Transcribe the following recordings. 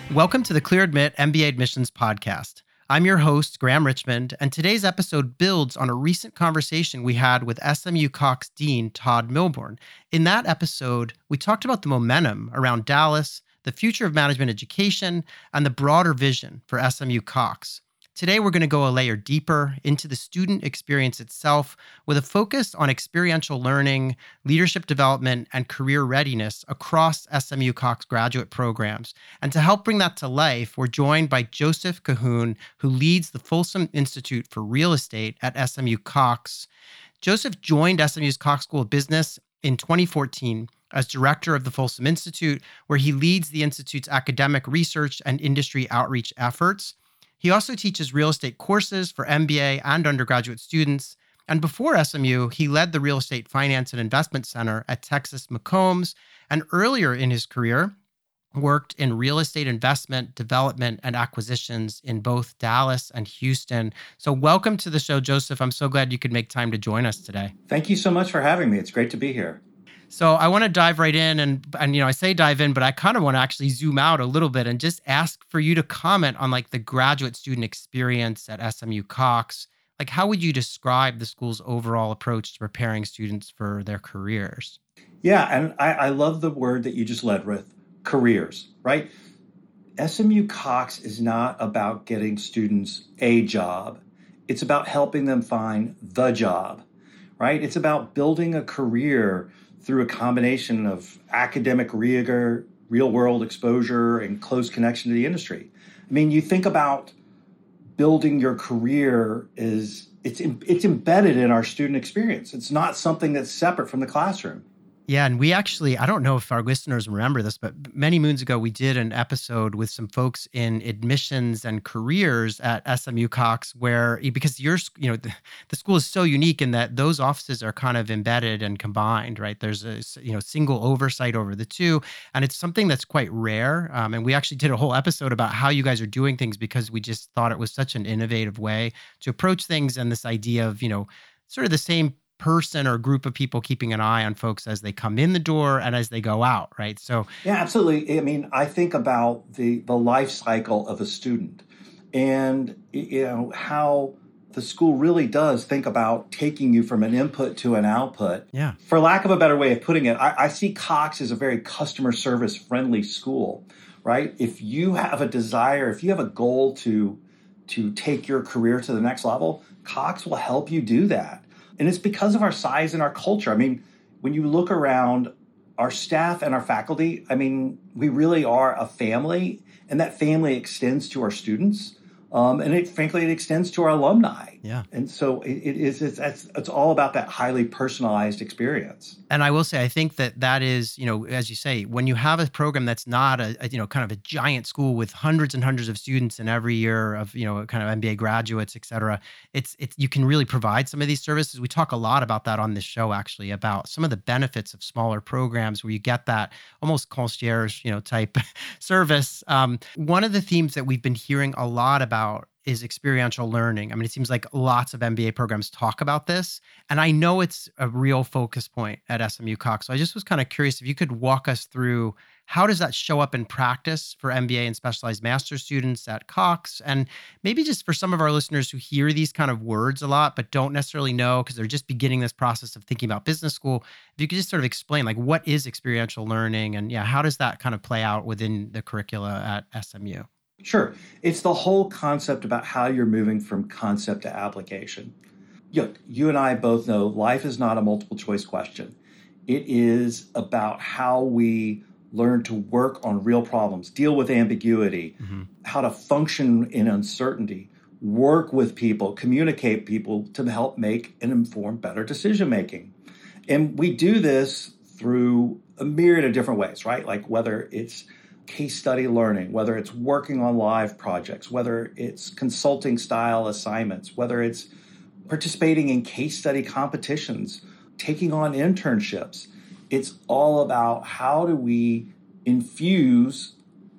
Welcome to the Clear Admit MBA Admissions Podcast. I'm your host, Graham Richmond, and today's episode builds on a recent conversation we had with SMU Cox Dean Todd Milborn. In that episode, we talked about the momentum around Dallas, the future of management education, and the broader vision for SMU Cox. Today, we're going to go a layer deeper into the student experience itself with a focus on experiential learning, leadership development, and career readiness across SMU Cox graduate programs. And to help bring that to life, we're joined by Joseph Cahoon, who leads the Folsom Institute for Real Estate at SMU Cox. Joseph joined SMU's Cox School of Business in 2014 as director of the Folsom Institute, where he leads the Institute's academic research and industry outreach efforts. He also teaches real estate courses for MBA and undergraduate students. And before SMU, he led the Real Estate Finance and Investment Center at Texas McCombs. And earlier in his career, worked in real estate investment, development, and acquisitions in both Dallas and Houston. So welcome to the show, Joseph. I'm so glad you could make time to join us today. Thank you so much for having me. It's great to be here. So I want to dive right in and I say dive in, but I kind of want to actually zoom out a little bit and just ask for you to comment on like the graduate student experience at SMU Cox. Like, how would you describe the school's overall approach to preparing students for their careers? Yeah, and I love the word that you just led with, careers, right? SMU Cox is not about getting students a job. It's about helping them find the job, right? It's about building a career through a combination of academic rigor, real-world exposure, and close connection to the industry. I mean, you think about building your career it's embedded in our student experience. It's not something that's separate from the classroom. Yeah, and we actually, I don't know if our listeners remember this, but many moons ago, we did an episode with some folks in admissions and careers at SMU Cox where, because the school is so unique in that those offices are kind of embedded and combined, right? There's a, single oversight over the two, and it's something that's quite rare. And we actually did a whole episode about how you guys are doing things because we just thought it was such an innovative way to approach things, and this idea of, sort of the same person or group of people keeping an eye on folks as they come in the door and as they go out, right? So yeah, absolutely. I mean, I think about the life cycle of a student and how the school really does think about taking you from an input to an output. Yeah. For lack of a better way of putting it, I see Cox as a very customer service friendly school, right? If you have a desire, if you have a goal to take your career to the next level, Cox will help you do that. And it's because of our size and our culture. I mean, when you look around our staff and our faculty, I mean, we really are a family, and that family extends to our students. And it extends to our alumni. Yeah. And so it's all about that highly personalized experience. And I will say, I think that is, as you say, when you have a program that's not a kind of a giant school with hundreds and hundreds of students in every year of, kind of MBA graduates, et cetera, it's you can really provide some of these services. We talk a lot about that on this show, actually, about some of the benefits of smaller programs where you get that almost concierge, type service. One of the themes that we've been hearing a lot about is experiential learning. I mean, it seems like lots of MBA programs talk about this, and I know it's a real focus point at SMU Cox. So I just was kind of curious if you could walk us through how does that show up in practice for MBA and specialized master's students at Cox, and maybe just for some of our listeners who hear these kind of words a lot but don't necessarily know because they're just beginning this process of thinking about business school. If you could just sort of explain like what is experiential learning, and how does that kind of play out within the curricula at SMU? Sure. It's the whole concept about how you're moving from concept to application. You and I both know life is not a multiple choice question. It is about how we learn to work on real problems, deal with ambiguity, how to function in uncertainty, work with people, communicate people to help make and inform better decision making. And we do this through a myriad of different ways, right? Like whether it's case study learning, whether it's working on live projects, whether it's consulting style assignments, whether it's participating in case study competitions, taking on internships. It's all about how do we infuse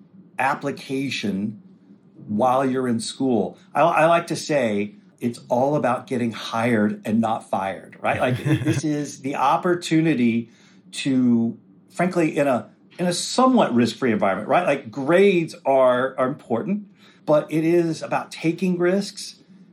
application while you're in school. I like to say it's all about getting hired and not fired, right? Like this is the opportunity to, frankly, in a in a somewhat risk-free environment, right? Like grades are important, but it is about taking risks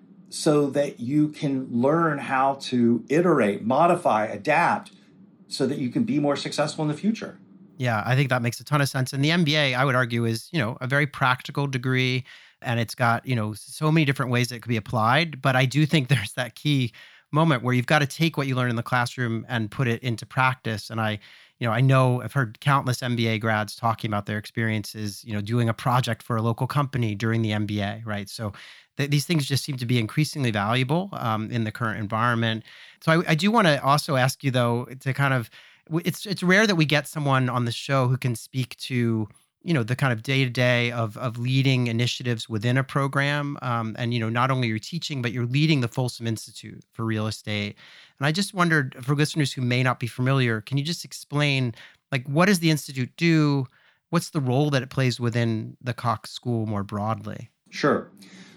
so that you can learn how to iterate, modify, adapt so that you can be more successful in the future. Yeah, I think that makes a ton of sense. And the MBA, I would argue, is, a very practical degree, and it's got, so many different ways that it could be applied. But I do think there's that key moment where you've got to take what you learn in the classroom and put it into practice. And I know I've heard countless MBA grads talking about their experiences, doing a project for a local company during the MBA, right? So these things just seem to be increasingly valuable in the current environment. So I do want to also ask you, though, to kind of, it's rare that we get someone on the show who can speak to the kind of day-to-day of leading initiatives within a program. And not only you're teaching, but you're leading the Folsom Institute for Real Estate. And I just wondered, for listeners who may not be familiar, can you just explain, like, what does the Institute do? What's the role that it plays within the Cox School more broadly? Sure.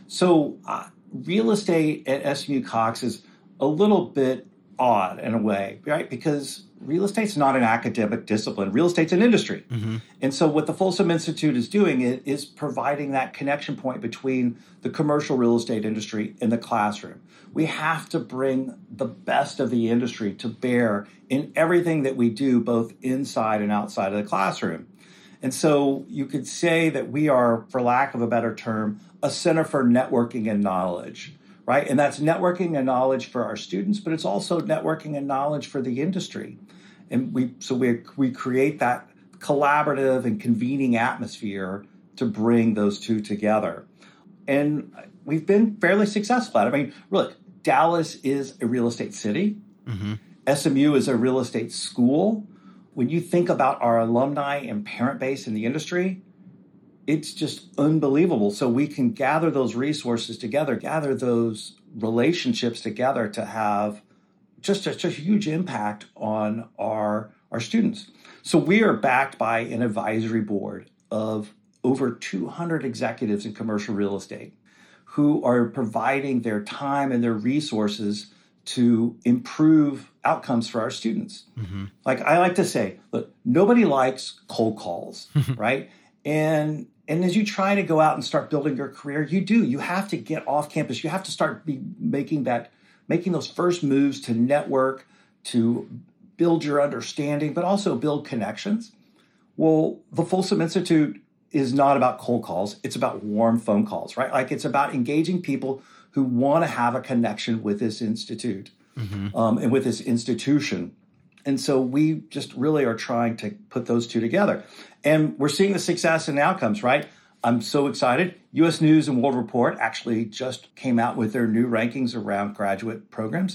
So real estate at SMU Cox is a little bit odd in a way, right? Because real estate's not an academic discipline. Real estate's an industry. Mm-hmm. And so what the Folsom Institute is doing is providing that connection point between the commercial real estate industry and the classroom. We have to bring the best of the industry to bear in everything that we do, both inside and outside of the classroom. And so you could say that we are, for lack of a better term, a center for networking and knowledge, right? And that's networking and knowledge for our students, but it's also networking and knowledge for the industry. And we create that collaborative and convening atmosphere to bring those two together. And we've been fairly successful at it. I mean, look, Dallas is a real estate city. Mm-hmm. SMU is a real estate school. When you think about our alumni and parent base in the industry, it's just unbelievable. So we can gather those resources together, gather those relationships together to have just a huge impact on our students. So we are backed by an advisory board of over 200 executives in commercial real estate who are providing their time and their resources to improve outcomes for our students. Mm-hmm. Like I like to say, look, nobody likes cold calls, right? And as you try to go out and start building your career, you have to get off campus. You have to start making those first moves to network, to build your understanding, but also build connections. Well, the Folsom Institute is not about cold calls. It's about warm phone calls, right? Like it's about engaging people who want to have a connection with this institute and with this institution. And so we just really are trying to put those two together. And we're seeing the success and outcomes, right? I'm so excited. U.S. News and World Report actually just came out with their new rankings around graduate programs.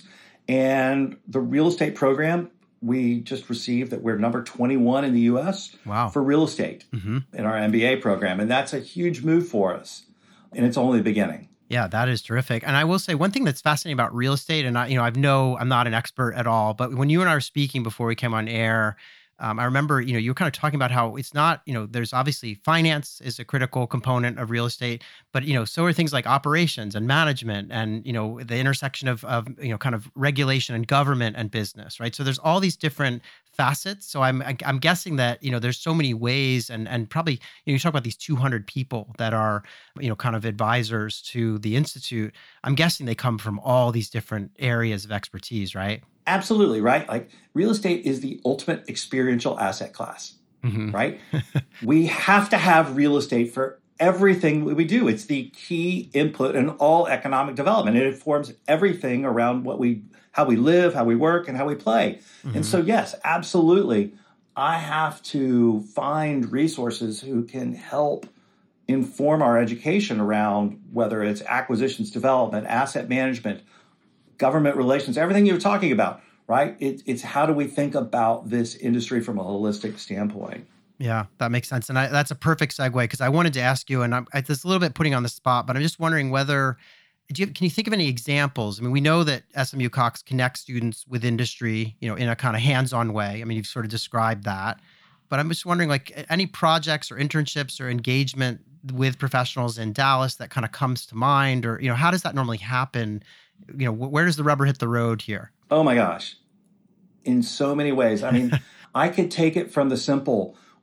And the real estate program, we just received that we're number 21 in the U.S. For real estate in our MBA program. And that's a huge move for us. And it's only the beginning. Yeah, that is terrific. And I will say one thing that's fascinating about real estate, and I'm not an expert at all, but when you and I were speaking before we came on air, I remember, you were kind of talking about how it's not, there's obviously finance is a critical component of real estate, but, so are things like operations and management and, the intersection of kind of regulation and government and business, right? So there's all these different facets. So I'm guessing that, there's so many ways and probably, you talk about these 200 people that are, kind of advisors to the Institute. I'm guessing they come from all these different areas of expertise, right? Absolutely, right? Like real estate is the ultimate experiential asset class, right? We have to have real estate for everything we do. It's the key input in all economic development. It informs everything around how we live, how we work, and how we play. And so, yes, absolutely. I have to find resources who can help inform our education around whether it's acquisitions, development, asset management, government relations, everything you're talking about, right? It's how do we think about this industry from a holistic standpoint? Yeah, that makes sense. And that's a perfect segue because I wanted to ask you, and it's a little bit putting on the spot, but I'm just wondering whether, can you think of any examples? I mean, we know that SMU Cox connects students with industry, in a kind of hands-on way. I mean, you've sort of described that, but I'm just wondering like any projects or internships or engagement with professionals in Dallas that kind of comes to mind, or, how does that normally happen? Where does the rubber hit the road here? Oh my gosh. In so many ways. I mean, I could take it from the simple.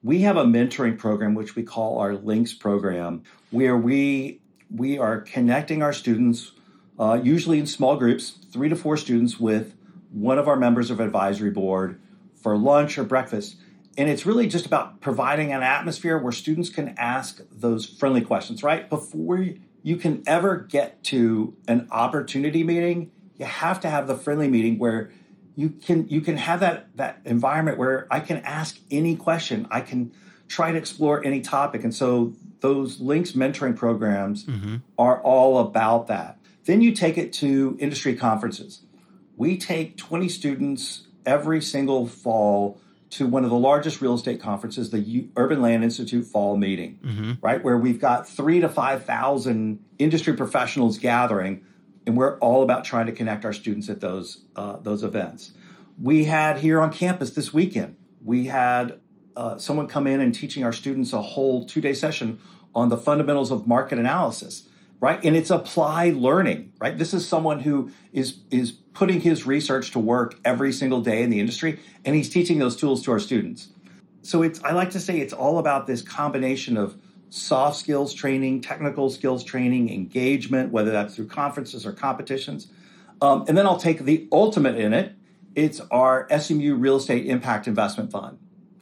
We have a mentoring program, which we call our Links program, where we are connecting our students, usually in small groups, 3 to 4 students, with one of our members of advisory board for lunch or breakfast. And it's really just about providing an atmosphere where students can ask those friendly questions, right? Before you can ever get to an opportunity meeting, you have to have the friendly meeting where you can have that environment where I can ask any question. I can try to explore any topic. And so those Links mentoring programs are all about that. Then you take it to industry conferences. We take 20 students every single fall to one of the largest real estate conferences, the Urban Land Institute Fall Meeting, right? Where we've got 3,000 to 5,000 industry professionals gathering, and we're all about trying to connect our students at those events. We had here on campus this weekend, we had someone come in and teaching our students a whole 2-day session on the fundamentals of market analysis, right? And it's applied learning, right? This is someone who is putting his research to work every single day in the industry, and he's teaching those tools to our students. So I like to say it's all about this combination of soft skills training, technical skills training, engagement, whether that's through conferences or competitions. And then I'll take the ultimate in it. It's our SMU Real Estate Impact Investment Fund.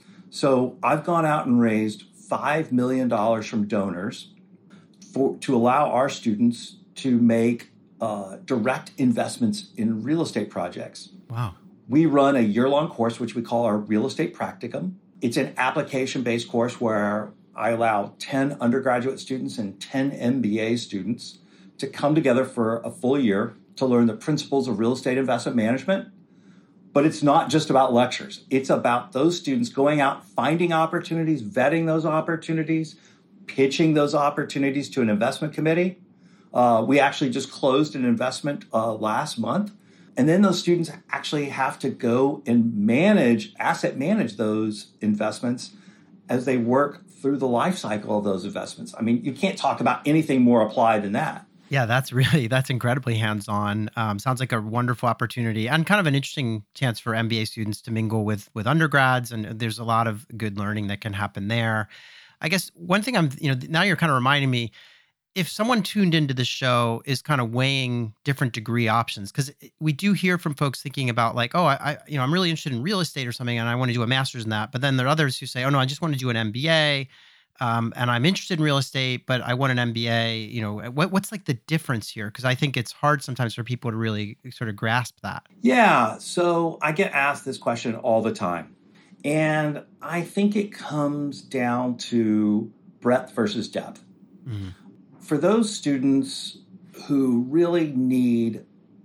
So I've gone out and raised $5 million from donors to allow our students to make direct investments in real estate projects. Wow. We run a year-long course, which we call our Real Estate Practicum. It's an application-based course where I allow 10 undergraduate students and 10 MBA students to come together for a full year to learn the principles of real estate investment management. But it's not just about lectures. It's about those students going out, finding opportunities, vetting those opportunities, pitching those opportunities to an investment committee. We actually just closed an investment last month. And then those students actually have to go and asset manage those investments as they work through the life cycle of those investments. I mean, you can't talk about anything more applied than that. Yeah, that's incredibly hands-on. Sounds like a wonderful opportunity and kind of an interesting chance for MBA students to mingle with undergrads. And there's a lot of good learning that can happen there. I guess one thing now you're kind of reminding me, if someone tuned into the show is kind of weighing different degree options, because we do hear from folks thinking about like, oh, I'm really interested in real estate or something, and I want to do a master's in that. But then there are others who say, oh no, I just want to do an MBA, and I'm interested in real estate, but I want an MBA. What's like the difference here? Because I think it's hard sometimes for people to really sort of grasp that. Yeah, so I get asked this question all the time, and I think it comes down to breadth versus depth. Mm-hmm. For those students who really need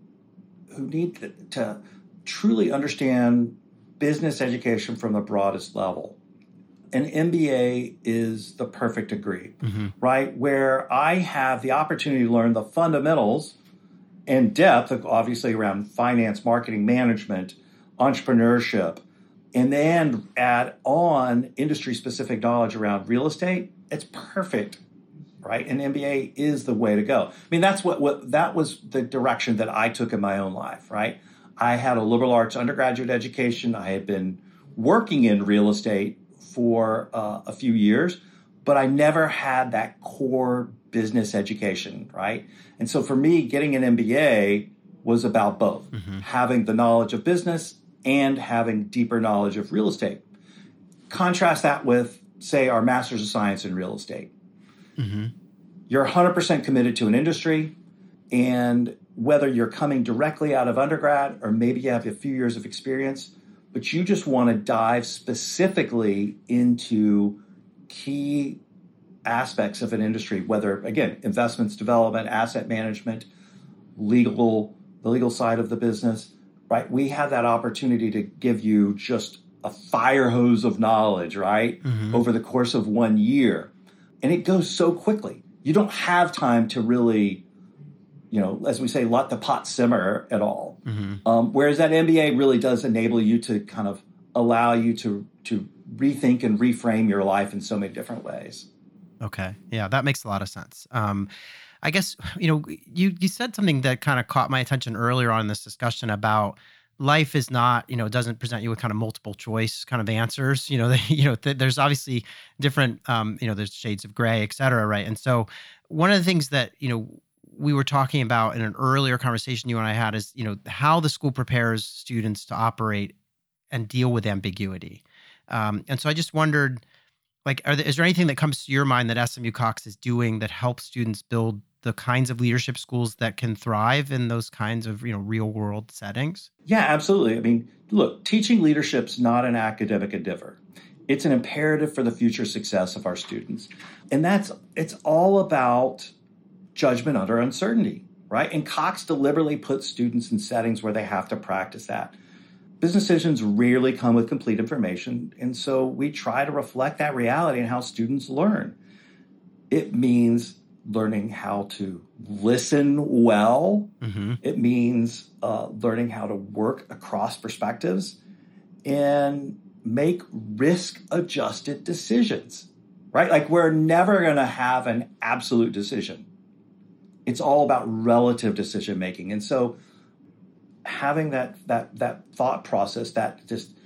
to truly understand business education from the broadest level, an MBA is the perfect degree, right? Where I have the opportunity to learn the fundamentals and depth, obviously around finance, marketing, management, entrepreneurship, and then add on industry-specific knowledge around real estate. It's perfect. Right? An MBA is the way to go. I mean, that was the direction that I took in my own life, right? I had a liberal arts undergraduate education. I had been working in real estate for a few years, but I never had that core business education, right? And so for me, getting an MBA was about both, having the knowledge of business and having deeper knowledge of real estate. Contrast that with, say, our Master's of Science in Real Estate. You're 100% committed to an industry, and whether you're coming directly out of undergrad or maybe you have a few years of experience, but you just want to dive specifically into key aspects of an industry, whether, again, investments, development, asset management, the legal side of the business, right? We have that opportunity to give you just a fire hose of knowledge, right, over the course of 1 year. And it goes so quickly. You don't have time to really, as we say, let the pot simmer at all. Whereas that MBA really does enable you to kind of allow you to rethink and reframe your life in so many different ways. Okay. Yeah, that makes a lot of sense. I guess, you said something that kind of caught my attention earlier on in this discussion about life is not, doesn't present you with kind of multiple choice kind of answers. There's obviously different, there's shades of gray, et cetera, right? And so one of the things that, we were talking about in an earlier conversation you and I had is, how the school prepares students to operate and deal with ambiguity. And so I just wondered, like, is there anything that comes to your mind that SMU Cox is doing that helps students build the kinds of leadership schools that can thrive in those kinds of, real world settings? Yeah, absolutely. I mean, look, teaching leadership's not an academic endeavor. It's an imperative for the future success of our students. And it's all about judgment under uncertainty, right? And Cox deliberately puts students in settings where they have to practice that. Business decisions rarely come with complete information, and so we try to reflect that reality in how students learn. It means learning how to listen well. Mm-hmm. It means learning how to work across perspectives and make risk-adjusted decisions, right? Like, we're never going to have an absolute decision. It's all about relative decision-making. And so having that thought process, that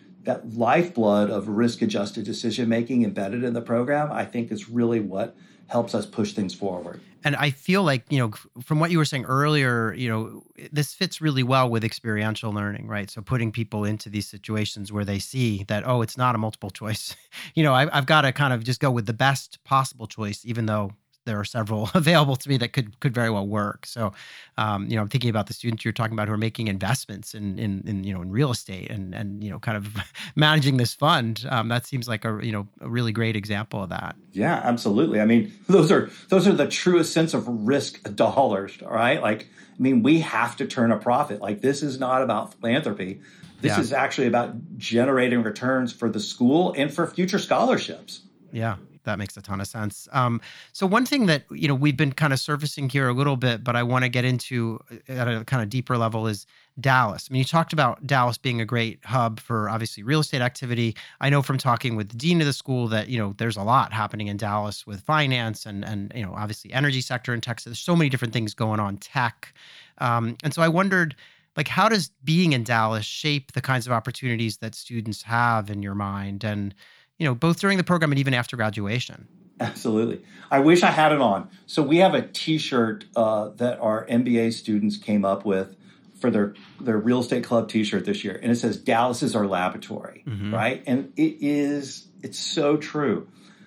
lifeblood of risk-adjusted decision-making embedded in the program, I think is really what helps us push things forward. And I feel like, from what you were saying earlier, this fits really well with experiential learning, right? So putting people into these situations where they see that, oh, it's not a multiple choice. I've got to kind of just go with the best possible choice, even though there are several available to me that could very well work. So, I'm thinking about the students you're talking about who are making investments in real estate and kind of managing this fund. That seems like a really great example of that. Yeah, absolutely. I mean, those are the truest sense of risk dollars, right? Like, I mean, we have to turn a profit. Like, this is not about philanthropy. This is actually about generating returns for the school and for future scholarships. Yeah. That makes a ton of sense. So one thing that, we've been kind of surfacing here a little bit, but I want to get into at a kind of deeper level is Dallas. I mean, you talked about Dallas being a great hub for obviously real estate activity. I know from talking with the dean of the school that, there's a lot happening in Dallas with finance and obviously energy sector in Texas. There's so many different things going on, tech. And so I wondered, like, how does being in Dallas shape the kinds of opportunities that students have in your mind? And both during the program and even after graduation. Absolutely. I wish I had it on. So we have a T-shirt that our MBA students came up with for their real estate club T-shirt this year. And it says, Dallas is our laboratory, right? And it's so true.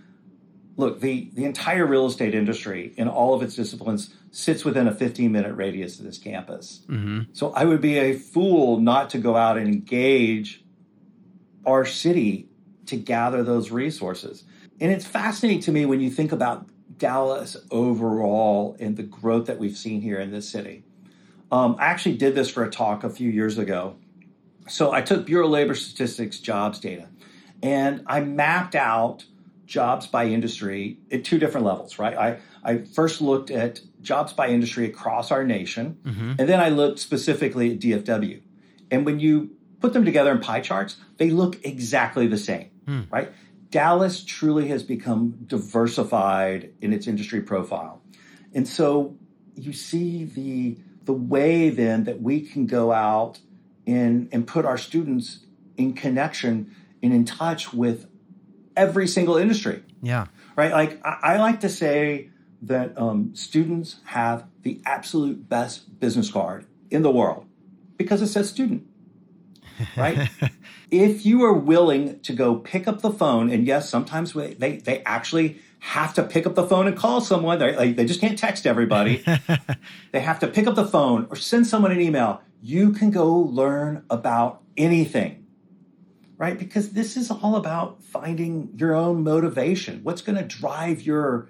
Look, the entire real estate industry in all of its disciplines sits within a 15-minute radius of this campus. Mm-hmm. So I would be a fool not to go out and engage our city to gather those resources. And it's fascinating to me when you think about Dallas overall and the growth that we've seen here in this city. I actually did this for a talk a few years ago. So I took Bureau of Labor Statistics jobs data, and I mapped out jobs by industry at two different levels, right? I first looked at jobs by industry across our nation, and then I looked specifically at DFW. And when you put them together in pie charts, they look exactly the same, right? Dallas truly has become diversified in its industry profile. And so you see the way then that we can go out and put our students in connection and in touch with every single industry. Yeah. Right? Like, I like to say that students have the absolute best business card in the world because it says student. Right? If you are willing to go pick up the phone, and yes, sometimes they actually have to pick up the phone and call someone. They just can't text everybody. They have to pick up the phone or send someone an email. You can go learn about anything, right? Because this is all about finding your own motivation. What's going to drive you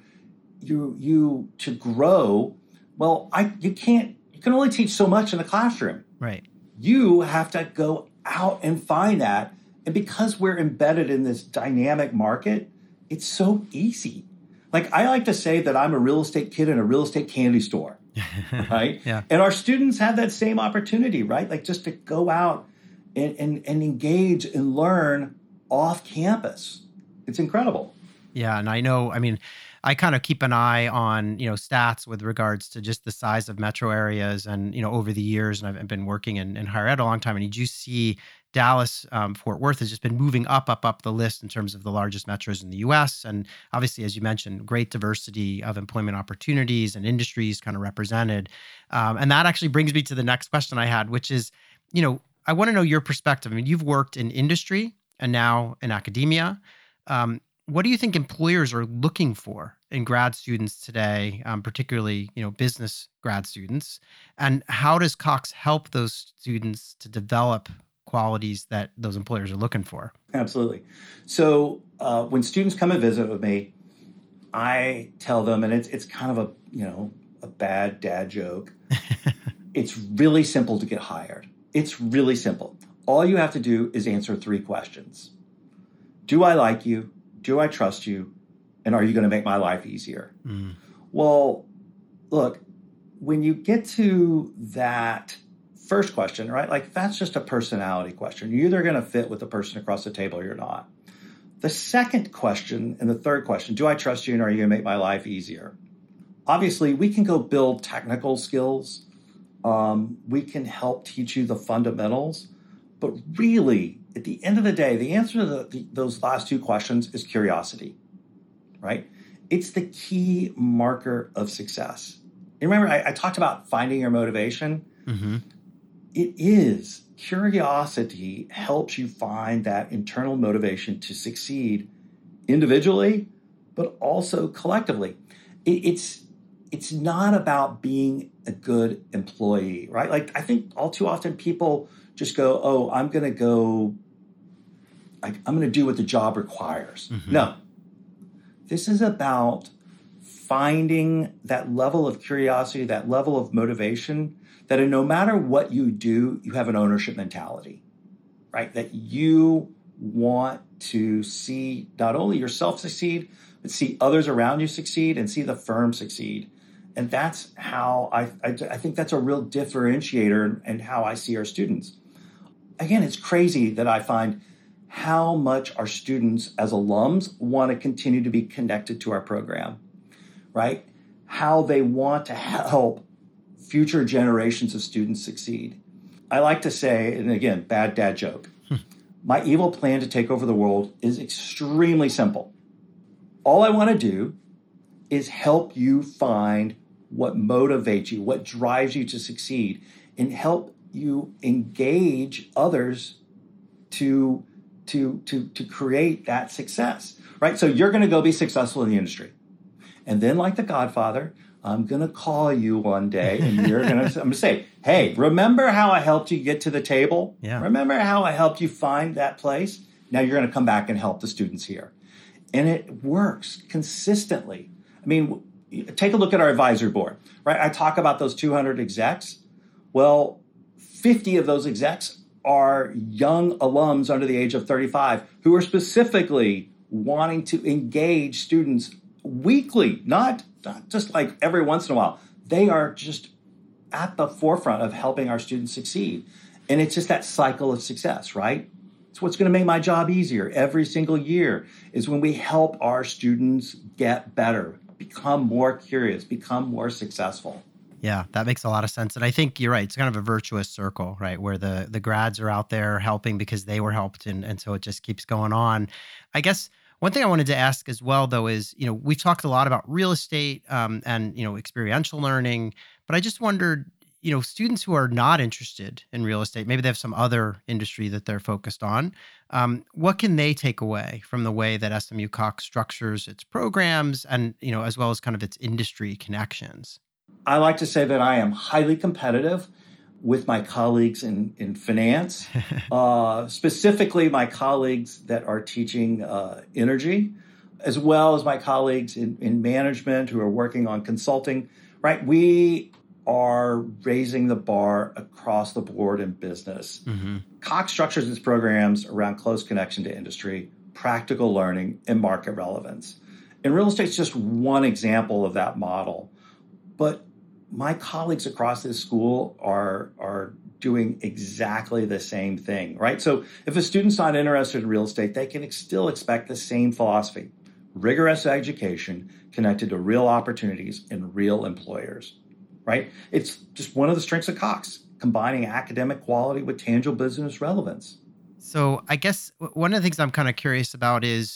to grow? Well, you can only teach so much in the classroom. Right. You have to go out and find that. And because we're embedded in this dynamic market, it's so easy. Like, I like to say that I'm a real estate kid in a real estate candy store, right? Yeah. And our students have that same opportunity, right? Like, just to go out and engage and learn off campus. It's incredible. Yeah. And I know, I mean, I kind of keep an eye on, stats with regards to just the size of metro areas and, over the years, and I've been working in higher ed a long time. And you do see Dallas, Fort Worth has just been moving up the list in terms of the largest metros in the US. And obviously, as you mentioned, great diversity of employment opportunities and industries kind of represented. And that actually brings me to the next question I had, which is, I want to know your perspective. I mean, you've worked in industry and now in academia. What do you think employers are looking for in grad students today, particularly, business grad students? And how does Cox help those students to develop qualities that those employers are looking for? Absolutely. So when students come and visit with me, I tell them, and it's kind of a bad dad joke. It's really simple to get hired. It's really simple. All you have to do is answer 3 questions. Do I like you? Do I trust you? And are you going to make my life easier? Well, look, when you get to that first question, right? Like that's just a personality question. You're either going to fit with the person across the table or you're not. The second question and the third question, do I trust you and are you going to make my life easier? Obviously, we can go build technical skills. We can help teach you the fundamentals. But really, at the end of the day, the answer to those last 2 questions is curiosity, right? It's the key marker of success. And remember, I talked about finding your motivation. Mm-hmm. It is. Curiosity helps you find that internal motivation to succeed individually, but also collectively. It's not about being a good employee, right? Like I think all too often people just go, oh, I'm going to do what the job requires. Mm-hmm. No, this is about finding that level of curiosity, that level of motivation, that no matter what you do, you have an ownership mentality, right? That you want to see not only yourself succeed, but see others around you succeed and see the firm succeed. And that's how I think that's a real differentiator in how I see our students. Again, it's crazy that I find how much our students as alums want to continue to be connected to our program, right? How they want to help future generations of students succeed. I like to say, and again, bad dad joke, my evil plan to take over the world is extremely simple. All I want to do is help you find what motivates you, what drives you to succeed, and help you engage others to create that success, right? So you're going to go be successful in the industry. And then like The Godfather, I'm going to call you one day and I'm going to say, hey, remember how I helped you get to the table? Yeah. Remember how I helped you find that place? Now you're going to come back and help the students here. And it works consistently. I mean, take a look at our advisory board, right? I talk about those 200 execs. Well, 50 of those execs are young alums under the age of 35 who are specifically wanting to engage students weekly, not just like every once in a while. They are just at the forefront of helping our students succeed. And it's just that cycle of success, right? It's what's going to make my job easier every single year is when we help our students get better, become more curious, become more successful. Yeah, that makes a lot of sense. And I think you're right. It's kind of a virtuous circle, right? Where the grads are out there helping because they were helped. And so it just keeps going on. I guess one thing I wanted to ask as well, though, is, we've talked a lot about real estate and, experiential learning, but I just wondered, students who are not interested in real estate, maybe they have some other industry that they're focused on. What can they take away from the way that SMU Cox structures its programs and, as well as kind of its industry connections? I like to say that I am highly competitive with my colleagues in finance, specifically my colleagues that are teaching energy, as well as my colleagues in management who are working on consulting, right? We are raising the bar across the board in business. Mm-hmm. Cox structures its programs around close connection to industry, practical learning, and market relevance. And real estate is just one example of that model. But my colleagues across this school are doing exactly the same thing, right? So if a student's not interested in real estate, they can still expect the same philosophy. rigorous education connected to real opportunities and real employers, right? It's just one of the strengths of Cox, combining academic quality with tangible business relevance. So I guess one of the things I'm kind of curious about is,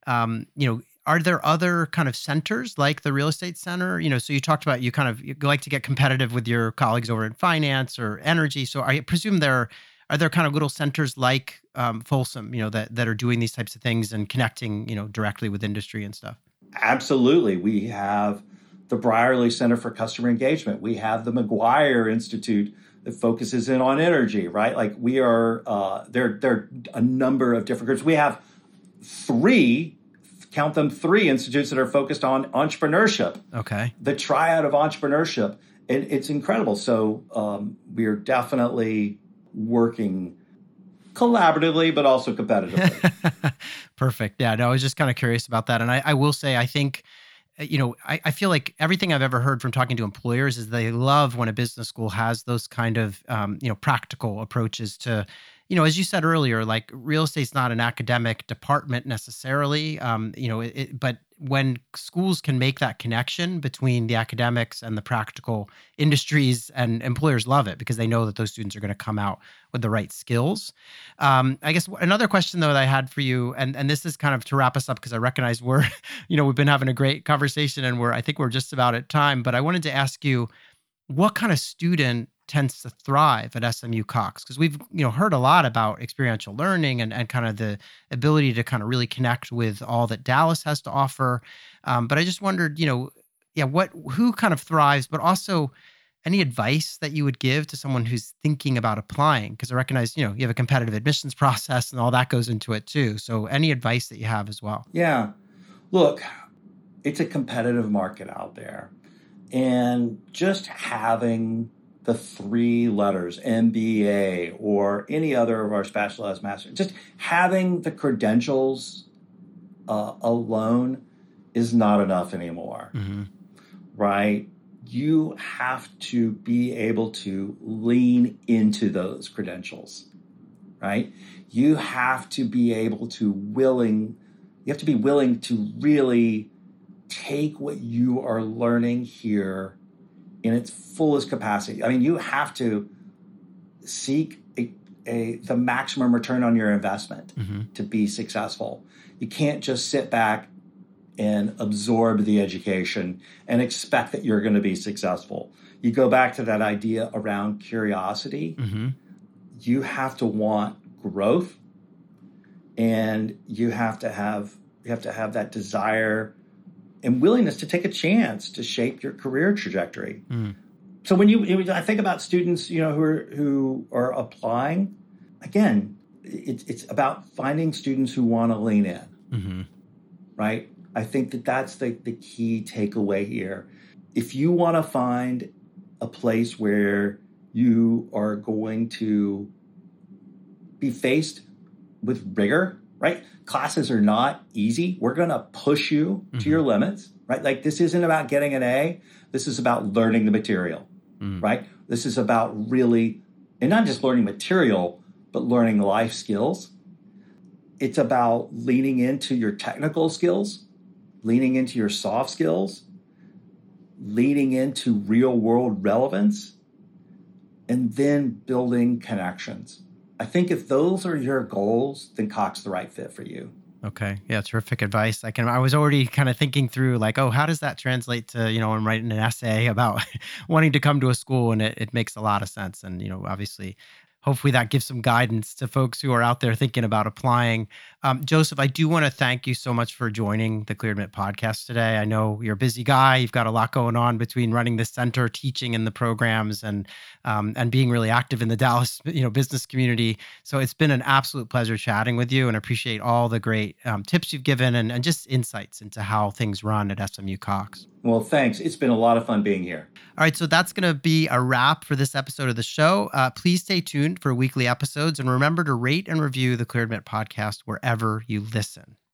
are there other kind of centers like the real estate center? So you talked about you like to get competitive with your colleagues over in finance or energy. So I presume are there kind of little centers like Folsom, that are doing these types of things and connecting, directly with industry and stuff? Absolutely. We have the Brierley Center for Customer Engagement. We have the McGuire Institute that focuses in on energy, right? Like we are, there are a number of different groups. We have three institutes that are focused on entrepreneurship. Okay. The triad of entrepreneurship. And it's incredible. So we are definitely working collaboratively, but also competitively. Perfect. Yeah, no, I was just kind of curious about that. And I will say, I think, I feel like everything I've ever heard from talking to employers is they love when a business school has those kind of, practical approaches to, as you said earlier, like real estate's not an academic department necessarily, but when schools can make that connection between the academics and the practical industries, and employers love it because they know that those students are going to come out with the right skills. I guess another question though that I had for you, and this is kind of to wrap us up because I recognize we've been having a great conversation and I think we're just about at time, but I wanted to ask you, what kind of student tends to thrive at SMU Cox? Because we've heard a lot about experiential learning and kind of the ability to kind of really connect with all that Dallas has to offer. But I just wondered, who kind of thrives, but also any advice that you would give to someone who's thinking about applying? Because I recognize, you have a competitive admissions process and all that goes into it too. So any advice that you have as well? Yeah. Look, it's a competitive market out there. And just having the three letters, MBA or any other of our specialized masters, just having the credentials alone is not enough anymore, right? You have to be able to lean into those credentials, right? You have to be able to willing to really take what you are learning here in its fullest capacity. I mean, you have to seek the maximum return on your investment to be successful. You can't just sit back and absorb the education and expect that you're going to be successful. You go back to that idea around curiosity. You have to want growth, and you have to have that desire and willingness to take a chance to shape your career trajectory. So when I think about students, who are applying, again, it's about finding students who want to lean in, right? I think that's the key takeaway here. If you want to find a place where you are going to be faced with rigor, right? Classes are not easy. We're going to push you to your limits, right? Like this isn't about getting an A. This is about learning the material, right? This is about really, and not just learning material, but learning life skills. It's about leaning into your technical skills, leaning into your soft skills, leaning into real world relevance, and then building connections. I think if those are your goals, then Cox is the right fit for you. Okay. Yeah, terrific advice. I was already kind of thinking through like, how does that translate to, I'm writing an essay about wanting to come to a school, and it makes a lot of sense. And, obviously, hopefully that gives some guidance to folks who are out there thinking about applying. Joseph, I do want to thank you so much for joining the Clear Admit podcast today. I know you're a busy guy. You've got a lot going on between running the center, teaching in the programs, and being really active in the Dallas, business community. So it's been an absolute pleasure chatting with you, and appreciate all the great tips you've given and just insights into how things run at SMU Cox. Well, thanks. It's been a lot of fun being here. All right, so that's going to be a wrap for this episode of the show. Please stay tuned for weekly episodes, and remember to rate and review the Clear Admit podcast wherever you listen.